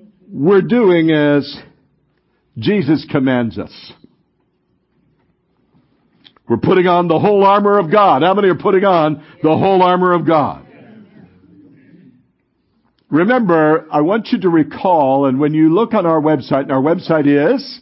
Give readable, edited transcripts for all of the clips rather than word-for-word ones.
we're doing as Jesus commands us. We're putting on the whole armor of God. How many are putting on the whole armor of God? Remember, I want you to recall, and when you look on our website, and our website is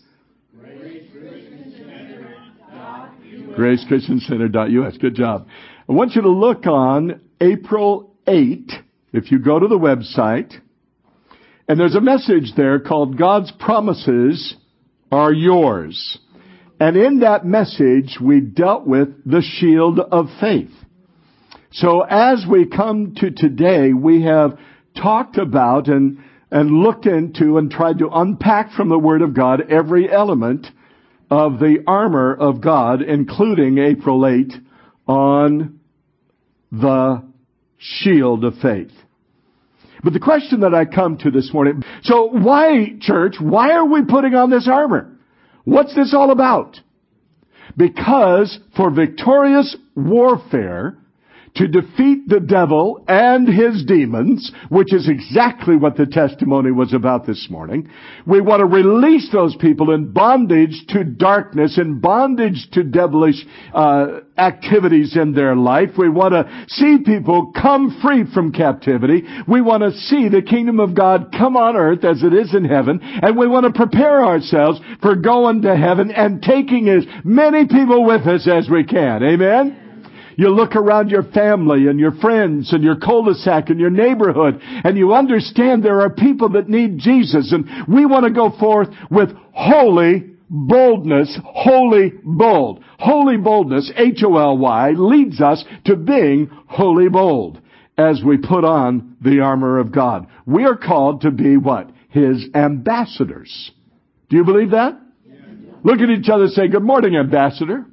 gracechristiancenter.us. Good job. I want you to look on April 8, if you go to the website, and there's a message there called God's Promises Are Yours. And in that message, we dealt with the shield of faith. So as we come to today, we have talked about and looked into and tried to unpack from the Word of God every element of the armor of God, including April 8 on the shield of faith. But the question that I come to this morning, so why, church, why are we putting on this armor? What's this all about? Because for victorious warfare, to defeat the devil and his demons, which is exactly what the testimony was about this morning, we want to release those people in bondage to darkness, in bondage to devilish activities in their life. We want to see people come free from captivity. We want to see the kingdom of God come on earth as it is in heaven. And we want to prepare ourselves for going to heaven and taking as many people with us as we can. Amen? You look around your family and your friends and your cul-de-sac and your neighborhood, and you understand there are people that need Jesus. And we want to go forth with holy boldness, holy bold. Holy boldness, Holy, leads us to being holy bold as we put on the armor of God. We are called to be what? His ambassadors. Do you believe that? Look at each other and say, good morning, ambassador.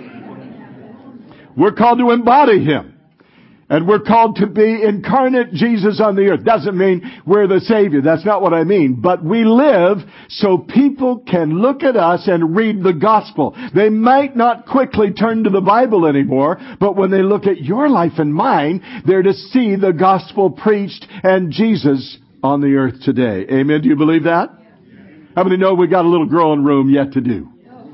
We're called to embody Him. And we're called to be incarnate Jesus on the earth. Doesn't mean we're the Savior. That's not what I mean. But we live so people can look at us and read the gospel. They might not quickly turn to the Bible anymore, but when they look at your life and mine, they're to see the gospel preached and Jesus on the earth today. Amen. Do you believe that? How many know we got a little growing room yet to do?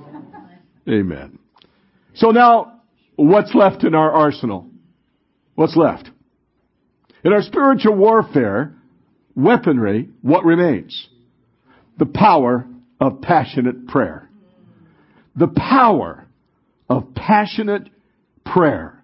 Amen. So now, what's left in our arsenal? What's left? In our spiritual warfare, weaponry, what remains? The power of passionate prayer. The power of passionate prayer.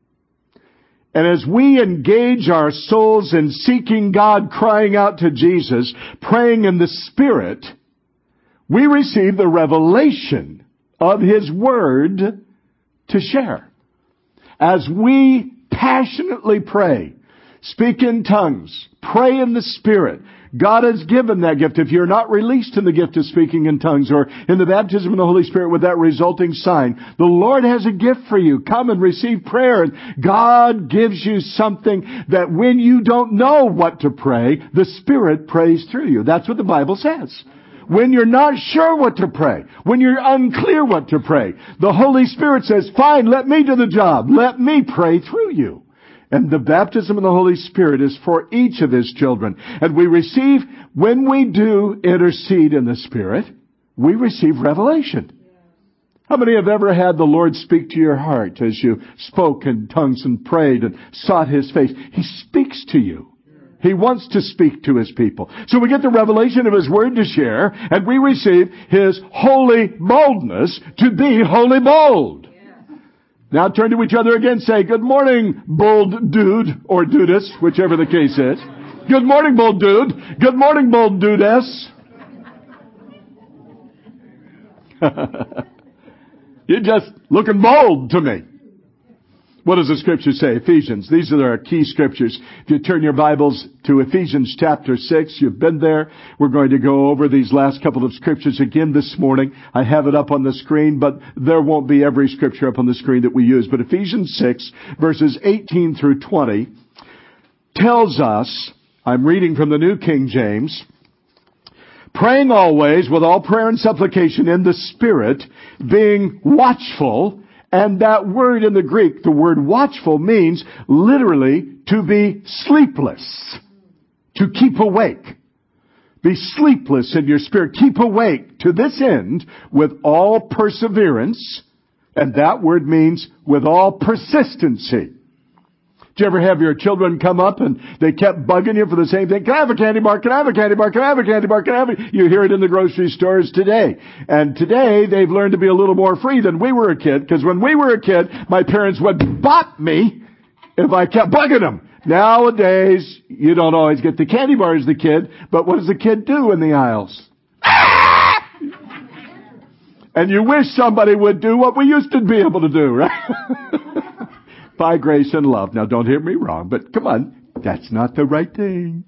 And as we engage our souls in seeking God, crying out to Jesus, praying in the Spirit, we receive the revelation of His Word to share. As we passionately pray, speak in tongues, pray in the Spirit, God has given that gift. If you're not released in the gift of speaking in tongues or in the baptism of the Holy Spirit with that resulting sign, the Lord has a gift for you. Come and receive prayer. And God gives you something that when you don't know what to pray, the Spirit prays through you. That's what the Bible says. When you're not sure what to pray, when you're unclear what to pray, the Holy Spirit says, fine, let me do the job. Let me pray through you. And the baptism of the Holy Spirit is for each of His children. And we receive, when we do intercede in the Spirit, we receive revelation. How many have ever had the Lord speak to your heart as you spoke in tongues and prayed and sought His face? He speaks to you. He wants to speak to His people. So we get the revelation of His Word to share, and we receive His holy boldness to be holy bold. Now turn to each other again and say, good morning, bold dude, or dudess, whichever the case is. Good morning, bold dude. Good morning, bold dudess. You're just looking bold to me. What does the Scripture say? Ephesians. These are our key Scriptures. If you turn your Bibles to Ephesians chapter 6, you've been there. We're going to go over these last couple of Scriptures again this morning. I have it up on the screen, but there won't be every Scripture up on the screen that we use. But Ephesians 6, verses 18 through 20, tells us, I'm reading from the New King James, praying always with all prayer and supplication in the Spirit, being watchful. And that word in the Greek, the word watchful, means literally to be sleepless, to keep awake, Be sleepless in your spirit. Keep awake to this end with all perseverance. And that word means with all persistency. Did you ever have your children come up and they kept bugging you for the same thing? Can I have a candy bar? Can I have a candy bar? Can I have a candy bar? Can I have a... You hear it in the grocery stores today. And today they've learned to be a little more free than we were a kid. Because when we were a kid, my parents would bop me if I kept bugging them. Nowadays, you don't always get the candy bar as the kid. But what does the kid do in the aisles? And you wish somebody would do what we used to be able to do, right? By grace and love. Now, don't hear me wrong, but come on. That's not the right thing.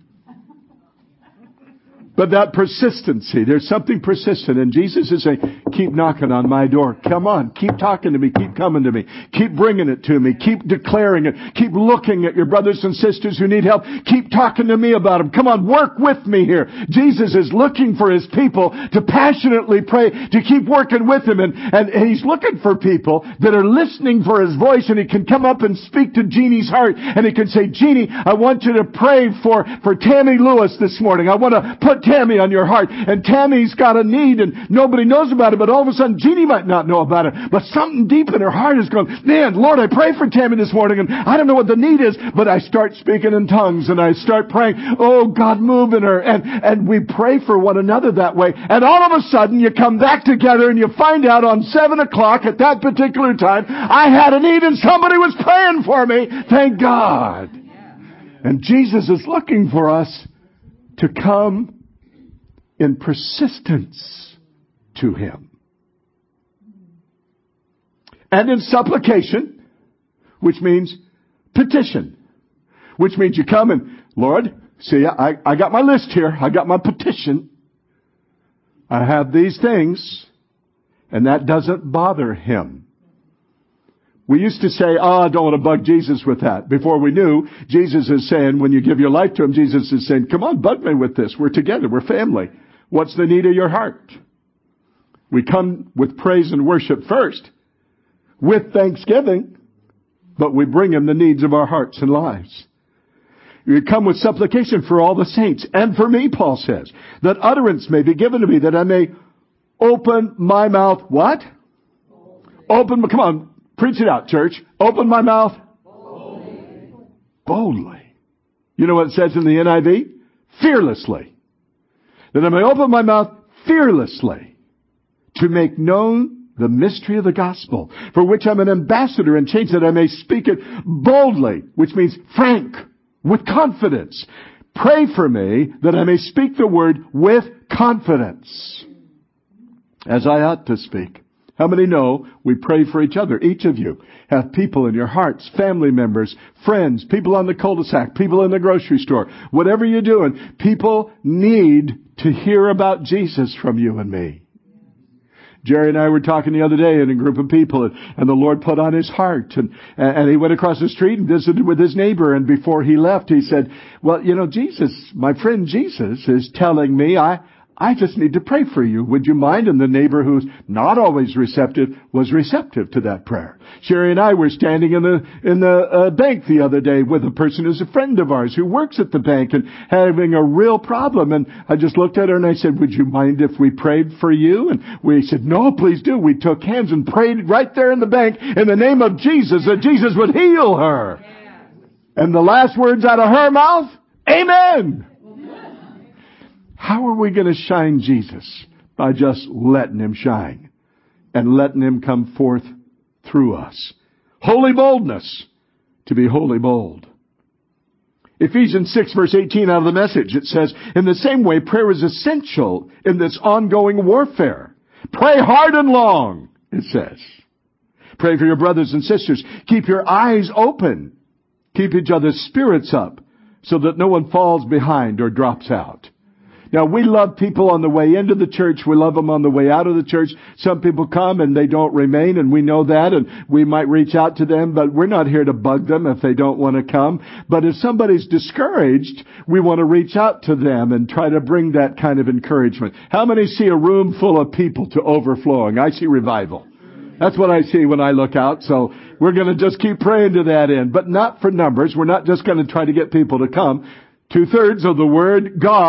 But that persistency, there's something persistent. And Jesus is saying, keep knocking on my door. Come on. Keep talking to me. Keep coming to me. Keep bringing it to me. Keep declaring it. Keep looking at your brothers and sisters who need help. Keep talking to me about them. Come on, work with me here. Jesus is looking for His people to passionately pray, to keep working with Him. And He's looking for people that are listening for His voice, and He can come up and speak to Jeannie's heart. And He can say, Jeannie, I want you to pray for Tammy Lewis this morning. I want to put Tammy on your heart. And Tammy's got a need and nobody knows about it, but all of a sudden Jeannie might not know about it. But something deep in her heart is going, man, Lord, I pray for Tammy this morning and I don't know what the need is, but I start speaking in tongues and I start praying, oh God, move in her. And we pray for one another that way. And all of a sudden you come back together and you find out on 7 o'clock at that particular time, I had a need and somebody was praying for me. Thank God. And Jesus is looking for us to come in persistence to Him. And in supplication, which means petition. Which means you come and, Lord, see, I got my list here. I got my petition. I have these things. And that doesn't bother Him. We used to say, I don't want to bug Jesus with that. Before we knew, Jesus is saying, when you give your life to Him, Jesus is saying, come on, bug me with this. We're together. We're family. What's the need of your heart? We come with praise and worship first, with thanksgiving, but we bring Him the needs of our hearts and lives. We come with supplication for all the saints, and for me, Paul says, that utterance may be given to me, that I may open my mouth. What? Come on, preach it out, church. Open my mouth. Boldly. You know what it says in the NIV? Fearlessly. That I may open my mouth fearlessly to make known the mystery of the gospel, for which I'm an ambassador in chains, that I may speak it boldly, which means frank, with confidence. Pray for me that I may speak the word with confidence, as I ought to speak. How many know we pray for each other? Each of you have people in your hearts, family members, friends, people on the cul-de-sac, people in the grocery store. Whatever you're doing, people need to hear about Jesus from you and me. Jerry and I were talking the other day in a group of people, and the Lord put on his heart, and he went across the street and visited with his neighbor, and before he left, he said, well, you know, Jesus, my friend Jesus is telling me I just need to pray for you. Would you mind? And the neighbor, who's not always receptive, was receptive to that prayer. Sherry and I were standing in the bank the other day with a person who's a friend of ours who works at the bank and having a real problem. And I just looked at her and I said, would you mind if we prayed for you? And we said, no, please do. We took hands and prayed right there in the bank in the name of Jesus, that Jesus would heal her. And the last words out of her mouth, amen. How are we going to shine Jesus? By just letting Him shine and letting Him come forth through us. Holy boldness, to be wholly bold. Ephesians 6 verse 18 out of the Message, it says, in the same way, prayer is essential in this ongoing warfare. Pray hard and long, it says. Pray for your brothers and sisters. Keep your eyes open. Keep each other's spirits up so that no one falls behind or drops out. Now, we love people on the way into the church. We love them on the way out of the church. Some people come and they don't remain, and we know that, and we might reach out to them, but we're not here to bug them if they don't want to come. But if somebody's discouraged, we want to reach out to them and try to bring that kind of encouragement. How many see a room full of people to overflowing? I see revival. That's what I see when I look out. So we're going to just keep praying to that end, but not for numbers. We're not just going to try to get people to come. 2/3 of the Word God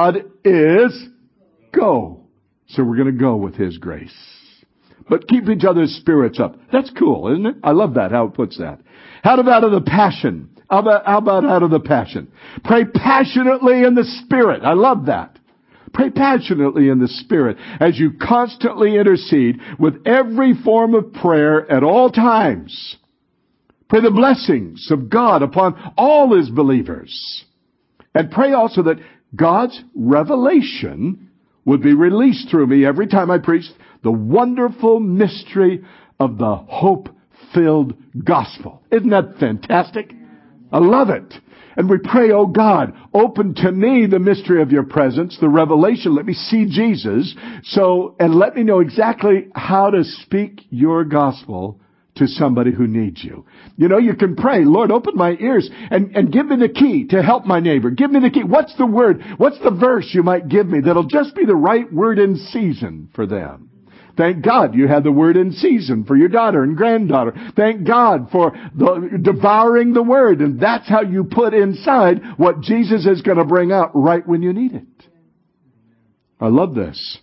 is go. So we're going to go with His grace. But keep each other's spirits up. That's cool, isn't it? I love that, how it puts that. How about out of the passion? How about out of the passion? Pray passionately in the Spirit. I love that. Pray passionately in the Spirit as you constantly intercede with every form of prayer at all times. Pray the blessings of God upon all His believers. And pray also that God's revelation would be released through me every time I preach the wonderful mystery of the hope-filled gospel. Isn't that fantastic? I love it. And we pray, oh God, open to me the mystery of your presence, the revelation. Let me see Jesus. And let me know exactly how to speak your gospel to somebody who needs you. You know, you can pray, Lord, open my ears and give me the key to help my neighbor. Give me the key. What's the word? What's the verse you might give me that'll just be the right word in season for them? Thank God you have the word in season for your daughter and granddaughter. Thank God for devouring the word. And that's how you put inside what Jesus is going to bring out right when you need it. I love this.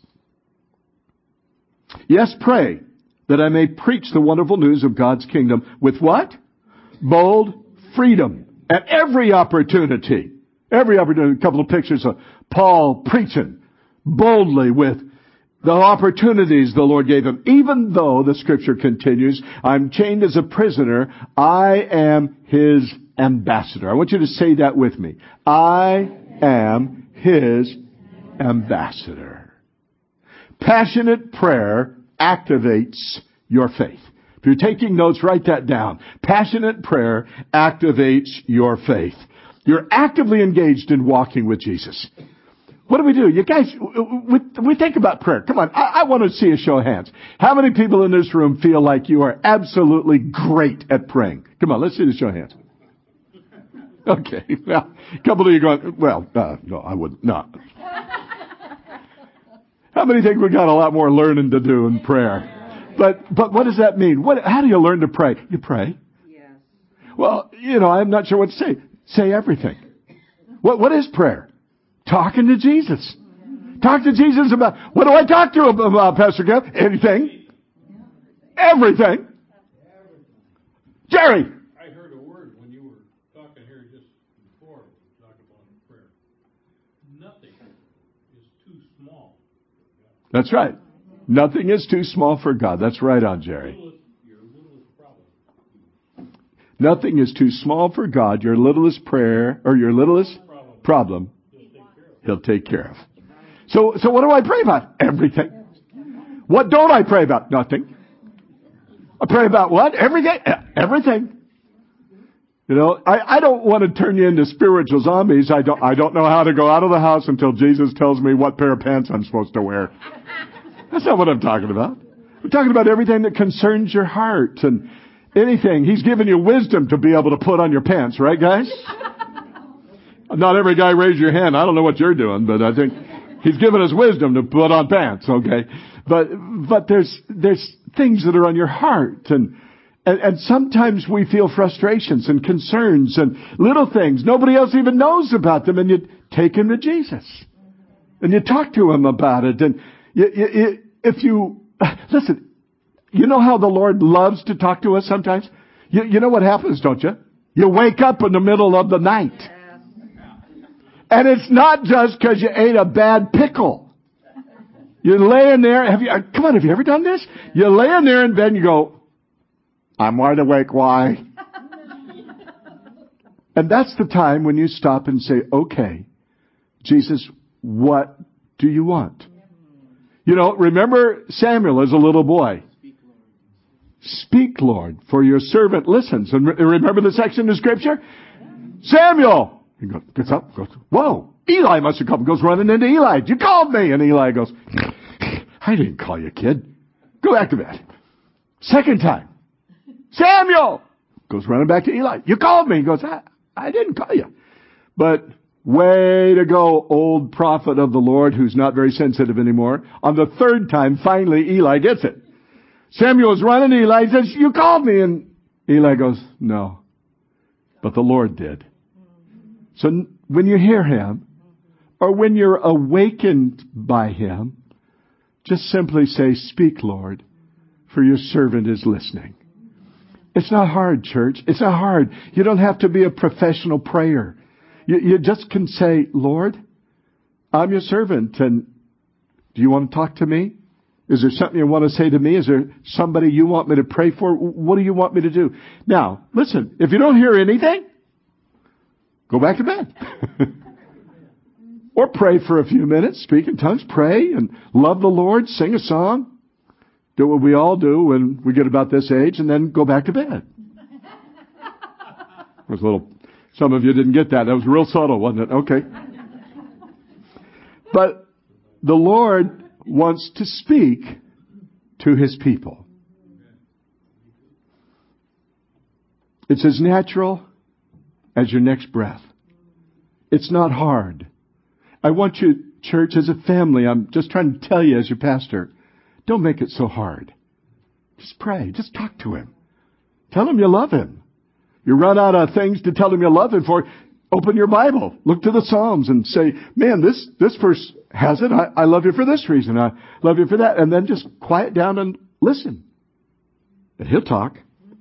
Yes, pray that I may preach the wonderful news of God's kingdom with what? Bold freedom at every opportunity. Every opportunity. A couple of pictures of Paul preaching boldly with the opportunities the Lord gave him. Even though, the scripture continues, I'm chained as a prisoner, I am His ambassador. I want you to say that with me. I am His ambassador. Passionate prayer activates your faith. If you're taking notes, write that down. Passionate prayer activates your faith. You're actively engaged in walking with Jesus. What do? You guys, we think about prayer. Come on, I want to see a show of hands. How many people in this room feel like you are absolutely great at praying? Come on, let's see the show of hands. Okay, well, a couple of you going, no, I wouldn't, no. How many think we got a lot more learning to do in prayer? But what does that mean? How do you learn to pray? You pray. Yes. Well, I'm not sure what to say. Say everything. What is prayer? Talking to Jesus. Talk to Jesus about, what do I talk to him about, Pastor Kev? Anything. Everything. Jerry. I heard a word when you were talking here just before we talked about prayer. Nothing is too small. That's right. Nothing is too small for God. That's right on, Jerry. Your littlest problem. Nothing is too small for God. Your littlest prayer, or your littlest problem, He'll take care of. So what do I pray about? Everything. What don't I pray about? Nothing. I pray about what? Everything. Everything. I don't want to turn you into spiritual zombies. I don't know how to go out of the house until Jesus tells me what pair of pants I'm supposed to wear. That's not what I'm talking about. I'm talking about everything that concerns your heart and anything. He's given you wisdom to be able to put on your pants, right, guys? Not every guy raise your hand. I don't know what you're doing, but I think He's given us wisdom to put on pants, okay? But there's things that are on your heart and sometimes we feel frustrations and concerns and little things. Nobody else even knows about them, and you take him to Jesus. And you talk to him about it. And listen, you know how the Lord loves to talk to us sometimes? You know what happens, don't you? You wake up in the middle of the night. And it's not just because you ate a bad pickle. You're laying there. Have you ever done this? You're laying there in bed and you go, I'm wide awake. Why? And that's the time when you stop and say, okay, Jesus, what do you want? Remember Samuel as a little boy. Speak, Lord, for your servant listens. And remember the section of Scripture? Samuel! He gets up, goes, whoa, Eli must have come. Goes running into Eli. You called me. And Eli goes, I didn't call you, kid. Go back to bed. Second time. Samuel! Goes running back to Eli. You called me. He goes, I didn't call you. But way to go, old prophet of the Lord who's not very sensitive anymore. On the third time, finally, Eli gets it. Samuel's running to Eli. He says, you called me. And Eli goes, no. But the Lord did. So when you hear him, or when you're awakened by Him, just simply say, "Speak, Lord, for your servant is listening." It's not hard, church. It's not hard. You don't have to be a professional prayer. You just can say, "Lord, I'm your servant, and do you want to talk to me? Is there something you want to say to me? Is there somebody you want me to pray for? What do you want me to do?" Now, listen, if you don't hear anything, go back to bed. Or pray for a few minutes, speak in tongues, pray and love the Lord, sing a song. Do what we all do when we get about this age, and then go back to bed. There's a little, some of you didn't get that. That was real subtle, wasn't it? Okay. But the Lord wants to speak to His people. It's as natural as your next breath. It's not hard. I want you, church, as a family, I'm just trying to tell you as your pastor, don't make it so hard. Just pray. Just talk to Him. Tell Him you love Him. You run out of things to tell Him you love Him for. Open your Bible. Look to the Psalms and say, "Man, this verse has it. I love you for this reason. I love you for that." And then just quiet down and listen. And He'll talk.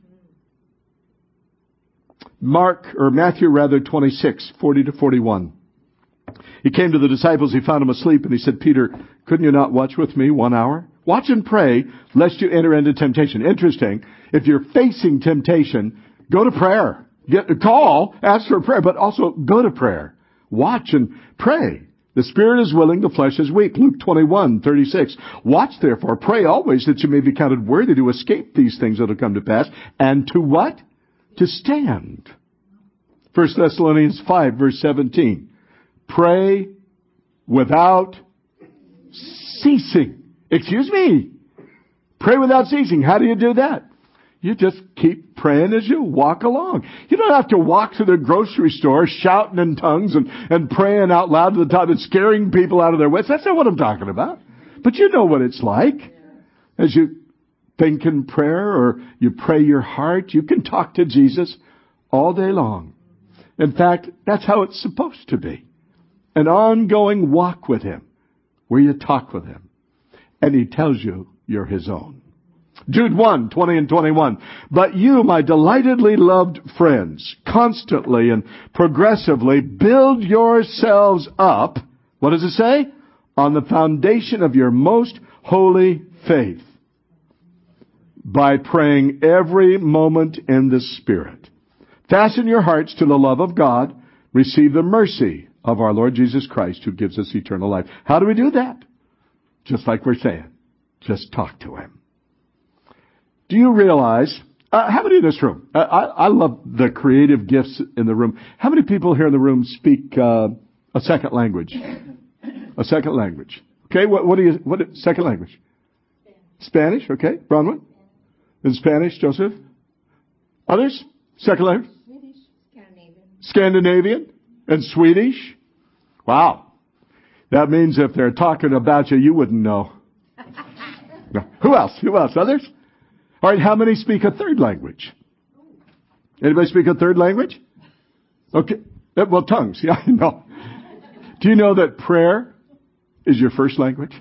Matthew 26, 40 to 41. He came to the disciples, He found them asleep, and He said, "Peter, couldn't you not watch with me 1 hour? Watch and pray, lest you enter into temptation." Interesting. If you're facing temptation, go to prayer. Get a call, ask for prayer, but also go to prayer. Watch and pray. The spirit is willing, the flesh is weak. Luke 21:36. "Watch therefore, pray always, that you may be counted worthy to escape these things that will come to pass, and to" what? "To stand." 1 Thessalonians 5, verse 17. "Pray without ceasing." Excuse me. Pray without ceasing. How do you do that? You just keep praying as you walk along. You don't have to walk to the grocery store shouting in tongues and praying out loud to the top and scaring people out of their wits. That's not what I'm talking about. But you know what it's like. As you think in prayer or you pray your heart, you can talk to Jesus all day long. In fact, that's how it's supposed to be. An ongoing walk with Him, where you talk with Him, and He tells you you're His own. Jude 1, 20 and 21. "But you, my delightedly loved friends, constantly and progressively build yourselves up," what does it say? "On the foundation of your most holy faith, by praying every moment in the Spirit. Fasten your hearts to the love of God. Receive the mercy of our Lord Jesus Christ, who gives us eternal life." How do we do that? Just like we're saying. Just talk to Him. Do you realize, how many in this room, I love the creative gifts in the room. How many people here in the room speak a second language? A second language. Okay, what second language? Spanish, okay. Bronwyn? In Spanish, Joseph? Others? Second language? Scandinavian? And Swedish? Wow. That means if they're talking about you, you wouldn't know. No. Who else? Others? All right, how many speak a third language? Anybody speak a third language? Okay. Well, tongues. Yeah, I know. Do you know that prayer is your first language?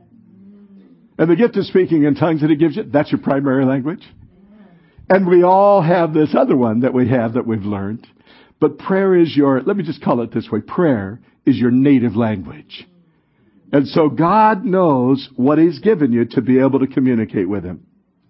And the gift of speaking in tongues that He gives you, that's your primary language. And we all have this other one that we've learned. But prayer is let me just call it this way. Prayer is your native language. And so God knows what He's given you to be able to communicate with Him.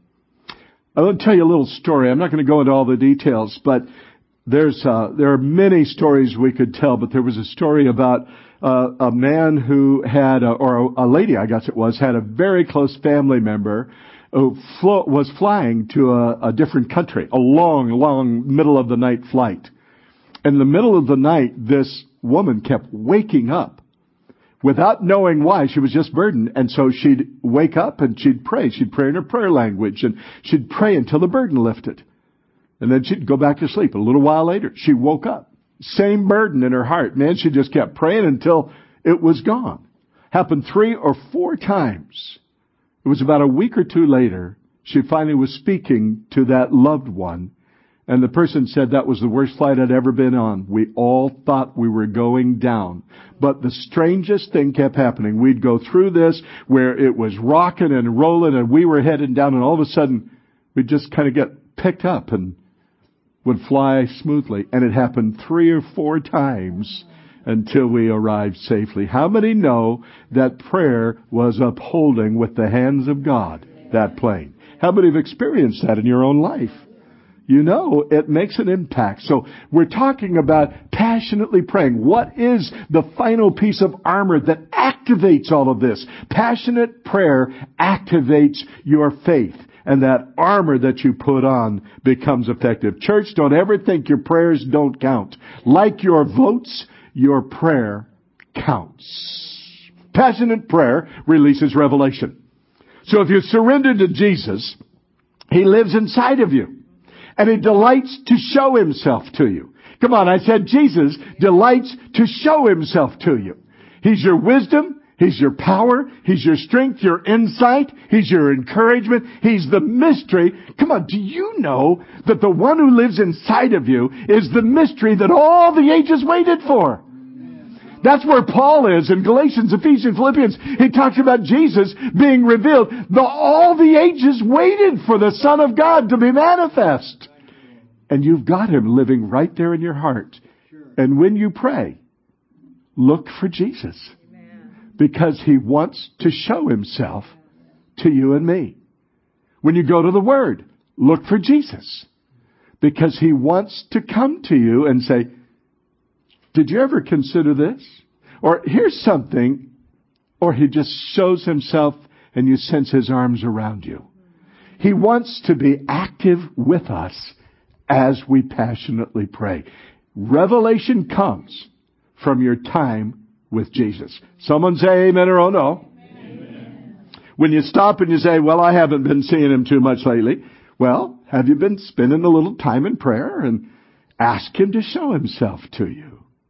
I want to tell you a little story. I'm not going to go into all the details, but there are many stories we could tell. But there was a story about a man who had, or a lady, I guess it was, had a very close family member who was flying to a different country, a long middle of the night flight. In the middle of the night, this woman kept waking up without knowing why. She was just burdened. And so she'd wake up and she'd pray. She'd pray in her prayer language, and she'd pray until the burden lifted. And then she'd go back to sleep. A little while later, she woke up. Same burden in her heart. Man, she just kept praying until it was gone. Happened 3 or 4 times. It was about a week or 2 later, she finally was speaking to that loved one. And the person said that was the worst flight I'd ever been on. We all thought we were going down. But the strangest thing kept happening. We'd go through this where it was rocking and rolling and we were heading down, and all of a sudden we'd just kind of get picked up and would fly smoothly. And it happened 3 or 4 times until we arrived safely. How many know that prayer was upholding with the hands of God that plane? How many have experienced that in your own life? You know, it makes an impact. So we're talking about passionately praying. What is the final piece of armor that activates all of this? Passionate prayer activates your faith, and that armor that you put on becomes effective. Church, don't ever think your prayers don't count. Like your votes, your prayer counts. Passionate prayer releases revelation. So if you surrender to Jesus, He lives inside of you. And He delights to show Himself to you. Come on, I said Jesus delights to show Himself to you. He's your wisdom. He's your power. He's your strength, your insight. He's your encouragement. He's the mystery. Come on, do you know that the one who lives inside of you is the mystery that all the ages waited for? That's where Paul is in Galatians, Ephesians, Philippians. He talks about Jesus being revealed. All the ages waited for the Son of God to be manifest. And you've got Him living right there in your heart. And when you pray, look for Jesus. Because He wants to show Himself to you and me. When you go to the Word, look for Jesus. Because He wants to come to you and say, did you ever consider this? Or here's something. Or He just shows Himself and you sense His arms around you. He wants to be active with us as we passionately pray. Revelation comes from your time with Jesus. Someone say amen or oh no. Amen. When you stop and you say, well, I haven't been seeing Him too much lately. Well, have you been spending a little time in prayer and ask Him to show Himself to you?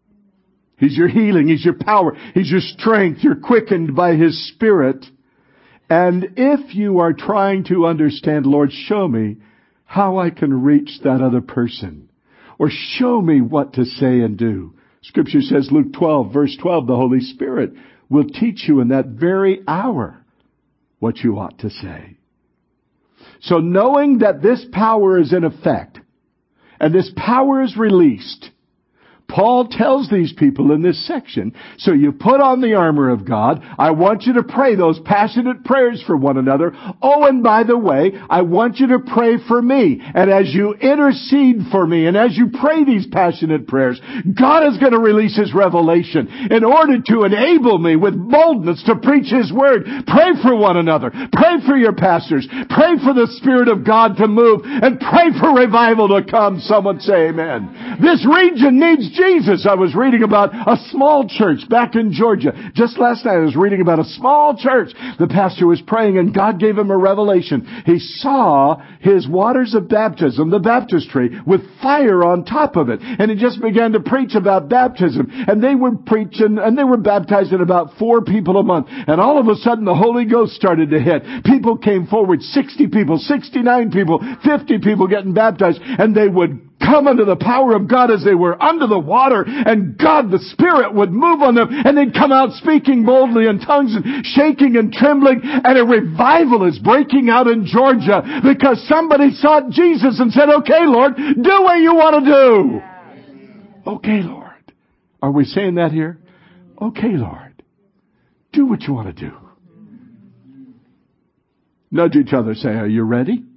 He's your healing. He's your power. He's your strength. You're quickened by His Spirit. And if you are trying to understand, Lord, show me how I can reach that other person, or show me what to say and do. Scripture says, Luke 12, verse 12, the Holy Spirit will teach you in that very hour what you ought to say. So knowing that this power is in effect, and this power is released, Paul tells these people in this section, so you put on the armor of God. I want you to pray those passionate prayers for one another. Oh, and by the way, I want you to pray for me. And as you intercede for me, and as you pray these passionate prayers, God is going to release His revelation in order to enable me with boldness to preach His Word. Pray for one another. Pray for your pastors. Pray for the Spirit of God to move, and pray for revival to come. Someone say amen. This region needs Jesus. I was reading about a small church back in Georgia. Just last night I was reading about a small church. The pastor was praying and God gave him a revelation. He saw his waters of baptism, the baptistry, with fire on top of it. And he just began to preach about baptism. And they were preaching and they were baptizing about 4 people a month. And all of a sudden the Holy Ghost started to hit. People came forward, 60 people, 69 people, 50 people getting baptized. And they would come under the power of God as they were under the water, and God, the Spirit, would move on them, and they'd come out speaking boldly in tongues and shaking and trembling, and a revival is breaking out in Georgia because somebody sought Jesus and said, okay, Lord, do what you want to do. Okay, Lord. Are we saying that here? Okay, Lord. Do what you want to do. Nudge each other, say, are you ready?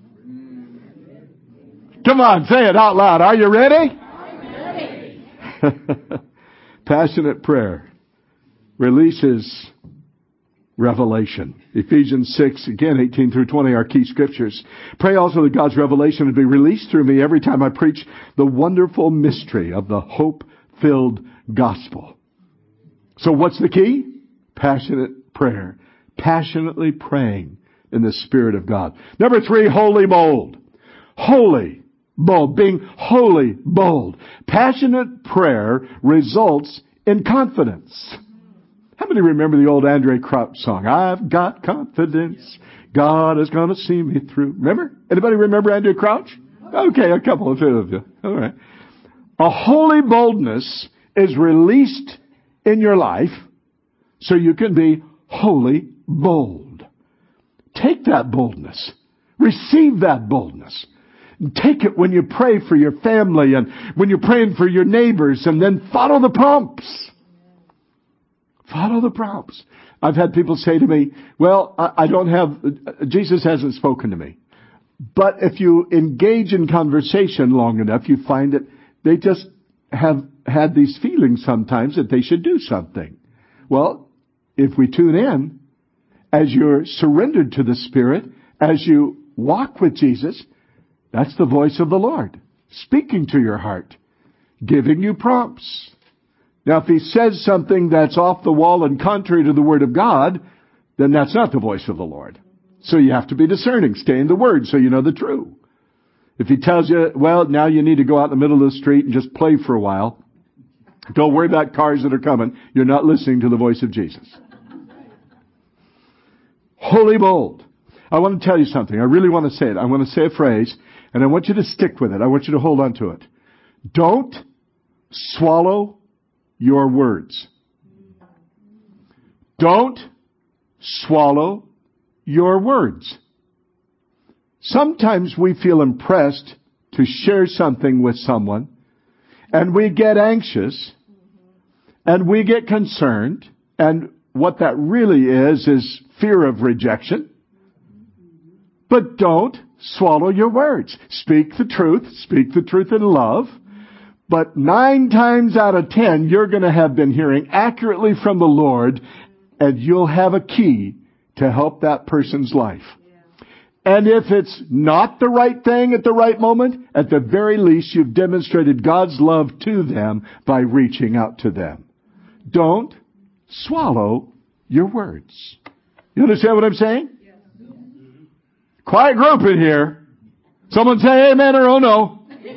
Come on, say it out loud. Are you ready? I'm ready. Passionate prayer releases revelation. Ephesians 6, again, 18 through 20, our key scriptures. Pray also that God's revelation would be released through me every time I preach the wonderful mystery of the hope-filled gospel. So what's the key? Passionate prayer. Passionately praying in the Spirit of God. Number 3, holy bold. Holy bold. Being holy bold. Passionate prayer results in confidence. How many remember the old Andraé Crouch song? I've got confidence. God is going to see me through. Remember? Anybody remember Andraé Crouch? Okay, a couple of you. All right. A holy boldness is released in your life so you can be wholly bold. Take that boldness. Receive that boldness. Take it when you pray for your family and when you're praying for your neighbors, and then follow the prompts. Follow the prompts. I've had people say to me, well, Jesus hasn't spoken to me. But if you engage in conversation long enough, you find that they just have had these feelings sometimes that they should do something. Well, if we tune in, as you're surrendered to the Spirit, as you walk with Jesus, that's the voice of the Lord, speaking to your heart, giving you prompts. Now, if He says something that's off the wall and contrary to the Word of God, then that's not the voice of the Lord. So you have to be discerning. Stay in the Word so you know the truth. If He tells you, well, now you need to go out in the middle of the street and just play for a while, don't worry about cars that are coming. You're not listening to the voice of Jesus. Holy bold. I want to tell you something. I really want to say it. I want to say a phrase, and I want you to stick with it. I want you to hold on to it. Don't swallow your words. Don't swallow your words. Sometimes we feel impressed to share something with someone, and we get anxious, and we get concerned, and what that really is fear of rejection. But don't swallow your words. Speak the truth in love. But 9 times out of 10, you're going to have been hearing accurately from the Lord, and you'll have a key to help that person's life. And if it's not the right thing at the right moment, at the very least, you've demonstrated God's love to them by reaching out to them. Don't swallow your words. You understand what I'm saying? Quiet group in here. Someone say amen or oh no.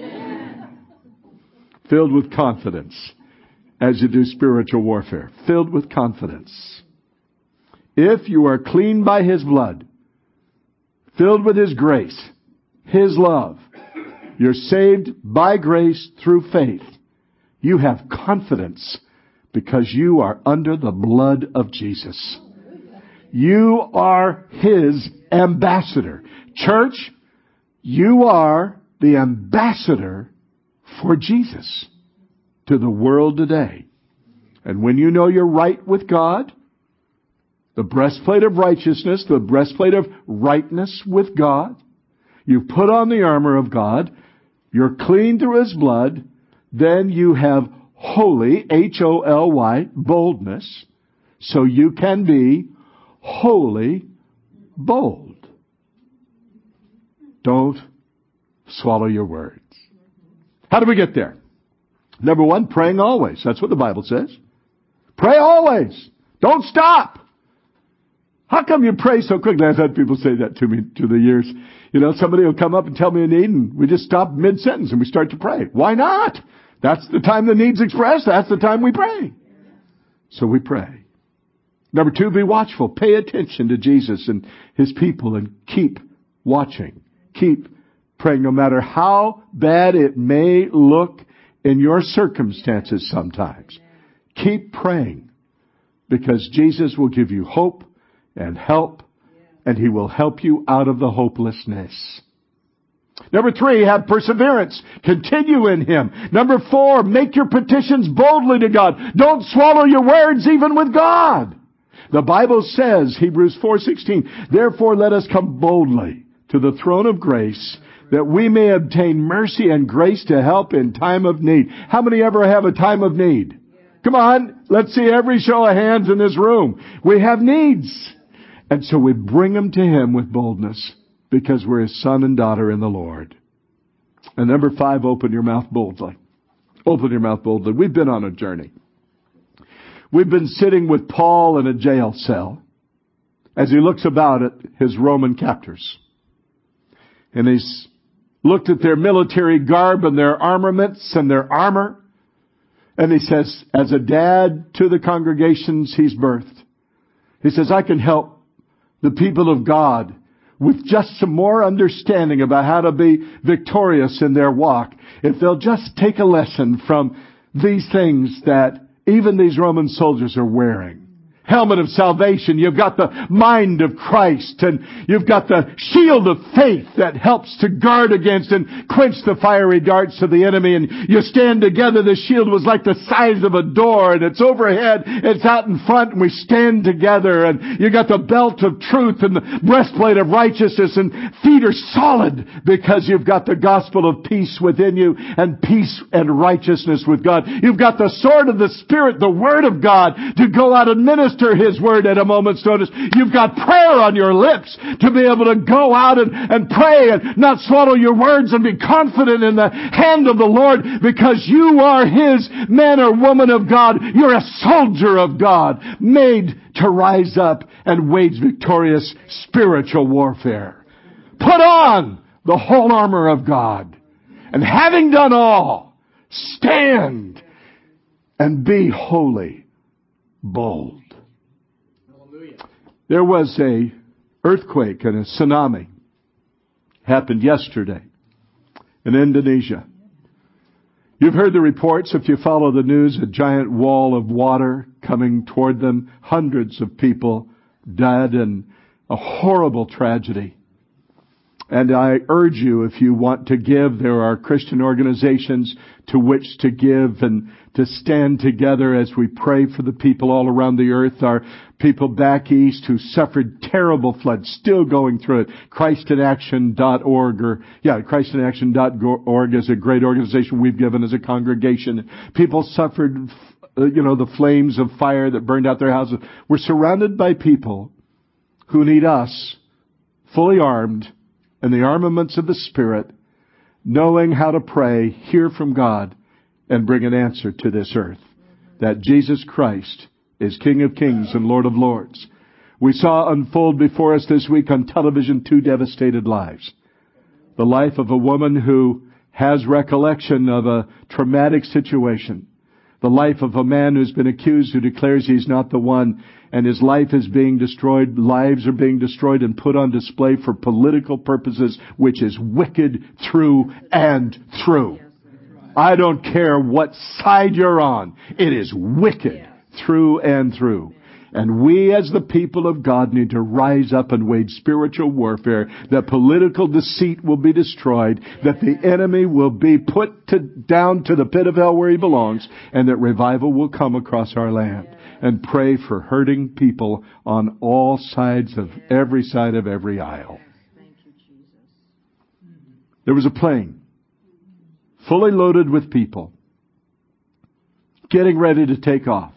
Filled with confidence as you do spiritual warfare. Filled with confidence. If you are clean by His blood, filled with His grace, His love, you're saved by grace through faith, you have confidence because you are under the blood of Jesus. You are His ambassador. Church, you are the ambassador for Jesus to the world today. And when you know you're right with God, the breastplate of righteousness, the breastplate of rightness with God, you put on the armor of God, you're clean through His blood, then you have holy, Holy, boldness, so you can be wholly bold. Don't swallow your words. How do we get there? Number 1, praying always. That's what the Bible says. Pray always. Don't stop. How come you pray so quickly? I've had people say that to me through the years. You know, somebody will come up and tell me a need, and we just stop mid-sentence and we start to pray. Why not? That's the time the need's expressed. That's the time we pray. So we pray. Number 2, be watchful. Pay attention to Jesus and His people and keep watching. Keep praying no matter how bad it may look in your circumstances sometimes. Keep praying because Jesus will give you hope and help, and He will help you out of the hopelessness. Number 3, have perseverance. Continue in Him. Number 4, make your petitions boldly to God. Don't swallow your words even with God. The Bible says, Hebrews 4:16, therefore let us come boldly to the throne of grace that we may obtain mercy and grace to help in time of need. How many ever have a time of need? Come on, let's see every show of hands in this room. We have needs. And so we bring them to Him with boldness because we're His son and daughter in the Lord. And number 5, open your mouth boldly. Open your mouth boldly. We've been on a journey. We've been sitting with Paul in a jail cell as he looks about at his Roman captors. And he's looked at their military garb and their armaments and their armor. And he says, as a dad to the congregations he's birthed, he says, I can help the people of God with just some more understanding about how to be victorious in their walk, if they'll just take a lesson from these things that even these Roman soldiers are wearing. Helmet of salvation. You've got the mind of Christ, and you've got the shield of faith that helps to guard against and quench the fiery darts of the enemy. And you stand together. The shield was like the size of a door, and it's overhead, it's out in front, and we stand together. And you got the belt of truth and the breastplate of righteousness, and feet are solid because you've got the gospel of peace within you, and peace and righteousness with God. You've got the sword of the Spirit, the Word of God, to go out and minister His Word at a moment's notice. You've got prayer on your lips to be able to go out and pray and not swallow your words, and be confident in the hand of the Lord, because you are His man or woman of God. You're a soldier of God, made to rise up and wage victorious spiritual warfare. Put on the whole armor of God, and having done all, stand and be wholly bold. There was a earthquake and a tsunami happened yesterday in Indonesia. You've heard the reports, if you follow the news, a giant wall of water coming toward them, hundreds of people dead, and a horrible tragedy. And I urge you, if you want to give, there are Christian organizations to which to give and to stand together as we pray for the people all around the earth. Our people back east who suffered terrible floods, still going through it. ChristInAction.org ChristInAction.org is a great organization we've given as a congregation. People suffered, the flames of fire that burned out their houses. We're surrounded by people who need us, fully armed, and the armaments of the Spirit, knowing how to pray, hear from God, and bring an answer to this earth. That Jesus Christ is King of Kings and Lord of Lords. We saw unfold before us this week on television 2 devastated lives. The life of a woman who has recollection of a traumatic situation. The life of a man who's been accused, who declares he's not the one, and his life is being destroyed. Lives are being destroyed and put on display for political purposes, which is wicked through and through. I don't care what side you're on. It is wicked through and through. And we as the people of God need to rise up and wage spiritual warfare, that political deceit will be destroyed, that the enemy will be put down to the pit of hell where he belongs, and that revival will come across our land. And pray for hurting people on all sides of every side of every aisle. There was a plane fully loaded with people getting ready to take off.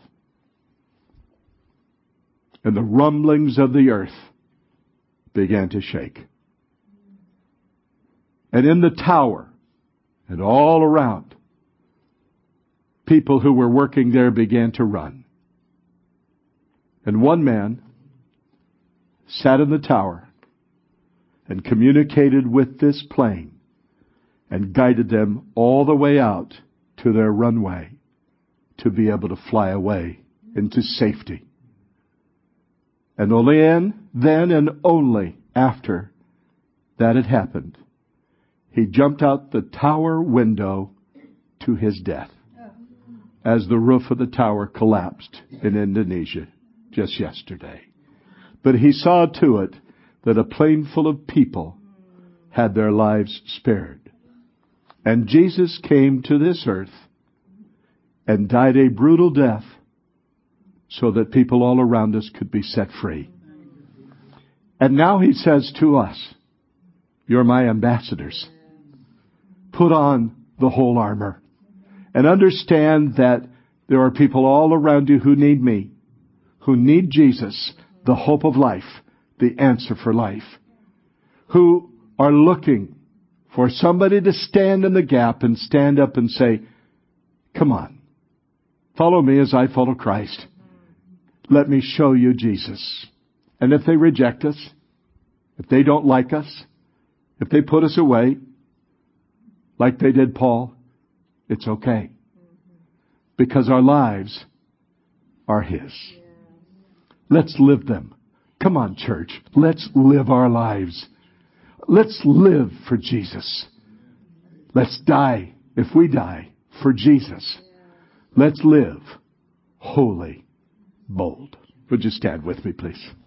And the rumblings of the earth began to shake. And in the tower and all around, people who were working there began to run. And one man sat in the tower and communicated with this plane and guided them all the way out to their runway to be able to fly away into safety. And only then and only after that had happened, he jumped out the tower window to his death as the roof of the tower collapsed in Indonesia just yesterday. But he saw to it that a plane full of people had their lives spared. And Jesus came to this earth and died a brutal death so that people all around us could be set free. And now he says to us, you're my ambassadors. Put on the whole armor and understand that there are people all around you who need me, who need Jesus, the hope of life, the answer for life, who are looking for somebody to stand in the gap and stand up and say, come on, follow me as I follow Christ. Let me show you Jesus. And if they reject us, if they don't like us, if they put us away, like they did Paul, it's okay. Because our lives are His. Let's live them. Come on, church. Let's live our lives Let's live for Jesus. Let's die, if we die, for Jesus. Let's live holy, bold. Would you stand with me, please?